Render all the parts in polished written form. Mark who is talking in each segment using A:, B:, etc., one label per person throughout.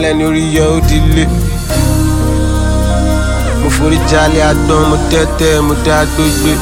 A: mọ́lẹ̀ ní orí yọ ó dilé. Mo forí jalè àgbọn, mo tẹ́tẹ́, mo dá gbégbé.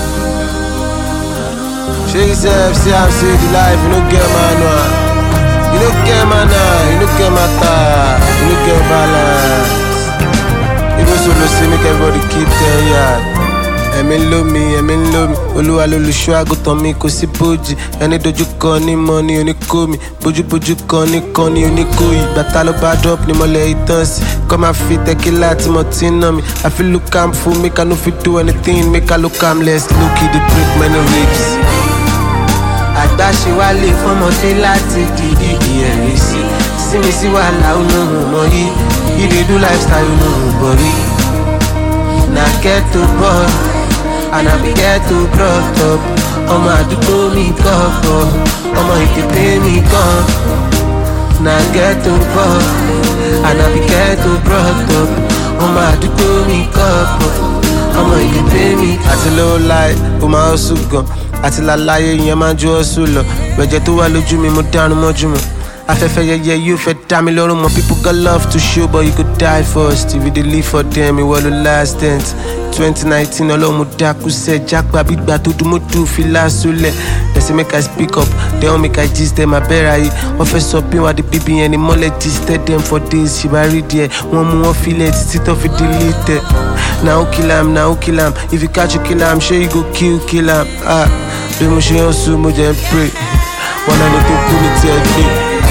A: Shake yourself, see how I see the life, you no get manual. You no get manual, you no get matter, you no get balance. You go solo see make everybody keep 10 yards. Ẹ̀mí ń lò mí, Olúwa lolùṣọ́ àgùntàn mi kò sí bójì. Ẹni dojú kan ní mọ́ ní oníkó mi, bójúbójú kan ní oníkóyì. Bàtà ló bá drop ní mọ́lẹ̀ ìtàn sí. Kọ́ máa fi tẹ́kílà tí mo ti ń ná mi. I feel look am full, make I no fit do anything, make I look am less. Look it, dey break many ribs. Àgbàṣe wá lè fọ́mọdé láti di igi ẹ̀rí sí. Sími sí wàhálà olóhùn mọ́ yìí. You dey do lifestyle olóhùn bọ̀ rí. Na ghetto boy, and I be ghetto brought up. Ọmọ àdúgbò mi kọ̀ọ̀kọ̀, ọmọ ìdìbò mi gan. Na ghetto boy, and I be ghetto brought up. Ọmọ àdúgbò mi kọ̀ọ̀kọ̀, ọmọ ìdìbò mi. Àti lówó láì, ó máa ń sùn gan. Àti lálàyé yẹn máa ń ju ọ̀sùn lọ. Gbẹ̀jẹ̀ tó wà lójú mi, mo dánú mọ́jú mọ́. Afẹ́fẹ́ yẹyẹ yóò fẹ́ dá mi lọ́rùn mọ́. People got love to show, but you could die first. If you dey live for them, ìwọ ló last dent. 2019 ọlọ́run dákú sẹ́ jápa gbígbà tó dùn mọ́tò fìlà sólẹ̀. They say make I speak up, they wan make I gist them abẹ́rẹ́ ayé. Wọ́n fẹ́ sọ bí wọ́n di bíbí yẹn ni mọ́lẹ̀ gisted them for days. Ṣìbá rí díẹ̀, wọ́n mú wọn filẹ̀ títí tó fi delete ẹ̀. Na who kill am, na who kill am. If you catch you kill am, ṣé you go kill am. Bí mo ṣe ń sùn, mo jẹ́ ń pray. Wọ́n lẹ́nu tó kú ní tiẹ̀ gbé.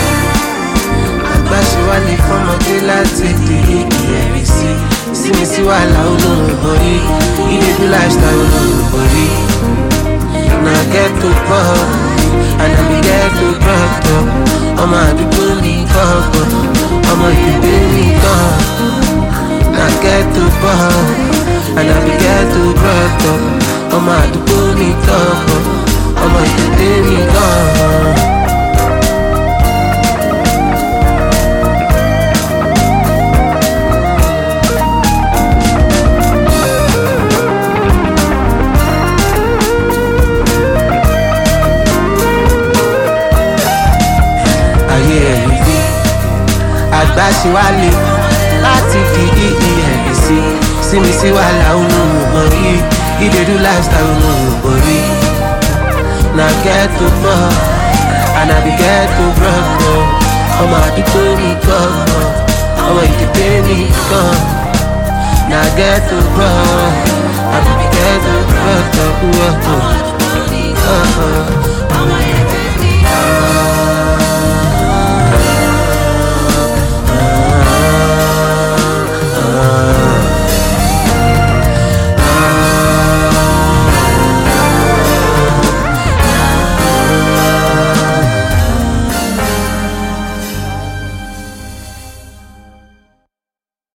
A: Àgbàṣe wá lè fọ́mọdé láti di igi ẹ̀rí sí. Sími sí wàhálà olóhùn borí. You dey do lifestyle olóhùn borí. Na ghetto boy, and I be ghetto brought up. Ọmọ àdúgbò mi kọ̀ọ̀kọ̀, ọmọ ìdìbò mi gan. Na ghetto boy, and I be ghetto brought up. Ọmọ àdúgbò mi kọ̀ọ̀kọ̀, ọmọ ìdìbò mi gan. Àgbàṣe wá lè láti di igi ẹ̀rí sí. Sími sí wàhálà olóhùn mọ́ rí. You dey do lifestyle olóhùn bọ̀ rí. Na ghetto boy, and I be ghetto brought up. Ọmọ àdúgbò mi kọ̀ọ̀kọ̀, ọmọ ìdìbò mi gan. Na ghetto boy, and I be ghetto brought up.